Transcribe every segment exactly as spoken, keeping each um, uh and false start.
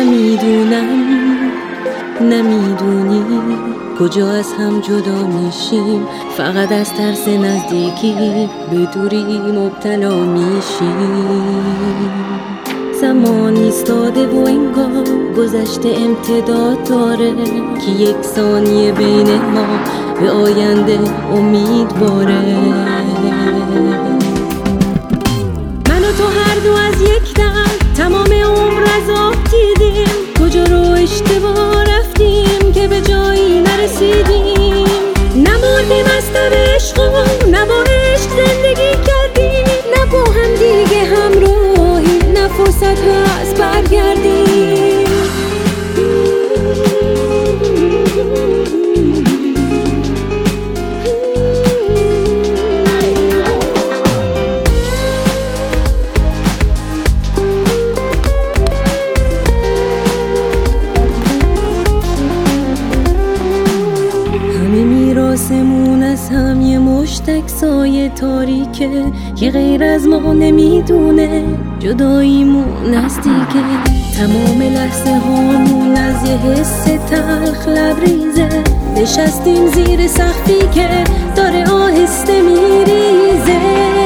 نمیدونم نمیدونی کجا از هم جدا میشیم، فقط از ترس نزدیکی به دوری مبتلا میشیم. زمان ایستاده و انگار گذشته امتداد داره که یک ثانیه بین ما به آینده امید باره. من و تو هر دو از یک دم تمام عمر از آب دیدیم، کجا رو اشتباه رفتیم که به جایی نرسیدیم. نمردیم از تب عشق و نه با عشق زندگی کردیم، نه با هم دیگه همراهیم، نه فرصت هست برگردیم. میراثمون از هم یه مشتک سایه تاریکه که غیر از ما نمیدونه جداییمون نزدیکه. تمام لحظه هامون از یه حس تلخ لبریزه، نشستیم زیر سقفی که داره آهسته میریزه.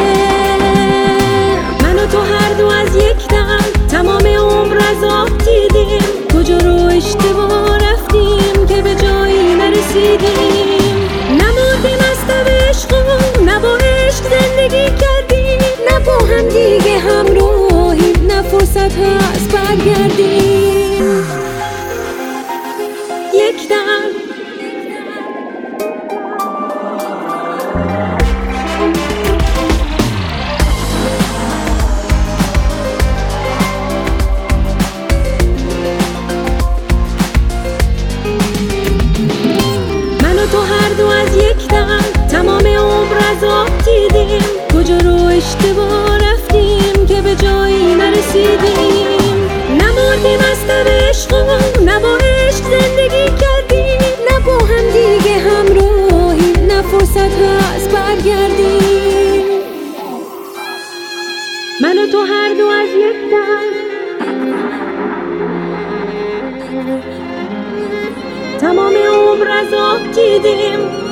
من و تو هر دو از یک دم تمام عمر از آب دیدیم، کجا رو اشتباه رفتیم که به جایی نرسیدیم. نمردیم از تب عشق و نه با عشق زندگی کردیم، نه با هم دیگه همراهیم، نه فرصت هست برگردیم. یک دم تو هر دو از یک دم تمام عمر از آب دیدیم، کجا رو اشتباه رفتیم که به جایی نرسیدیم. نمردیم از تب عشق و نه با عشق زندگی کردیم، نه با هم دیگه همراهیم، نه فرصت هست برگردیم. من و تو هر دو از یک دم تمام عمر از آب دیدیم،